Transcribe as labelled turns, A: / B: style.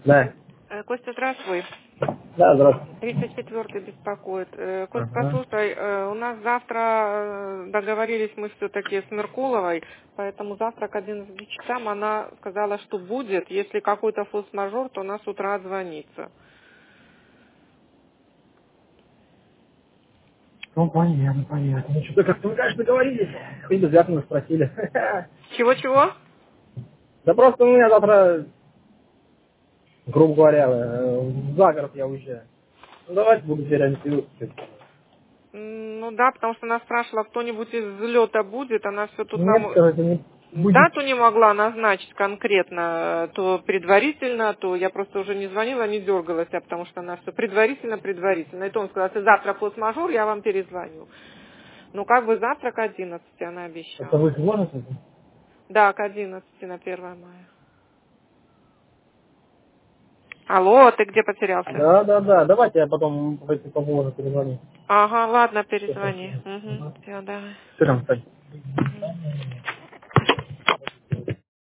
A: Да.
B: Костя, здравствуй.
A: Да, здравствуйте.
B: 34-й беспокоит. Кость,
A: Ага.
B: послушай, у нас завтра договорились мы все-таки с Меркуловой, поэтому завтра к 11 часам она сказала, что будет. Если какой-то форс-мажор, то она с утра отзвонится.
A: Ну, понятно, понятно. Ну, что-то как-то вы, конечно, договорились. И безвятно спросили.
B: Чего-чего?
A: Да просто у меня завтра, грубо говоря, за город я уезжаю. Ну, давайте буду теперь антивирус.
B: Ну да, потому что она спрашивала, кто-нибудь из взлета будет, она все тут
A: Нет,
B: нам
A: короче, не будет.
B: дату не могла назначить конкретно, то предварительно, то я просто уже не звонила, не дергалась, потому что она все предварительно. И то он сказал, если завтра форс-мажор, я вам перезвоню. Ну, как бы завтра к 11 она
A: Это
B: обещала.
A: вы сможете?
B: Да, к 11 на 1 мая. Алло, ты где потерялся?
A: Да, да, да. Давайте я потом по поводу перезвоню.
B: Ага, ладно,
A: Все
B: перезвони.
A: хорошо.
B: Угу,
A: Ага.
B: все, давай.
A: Все там, кстати.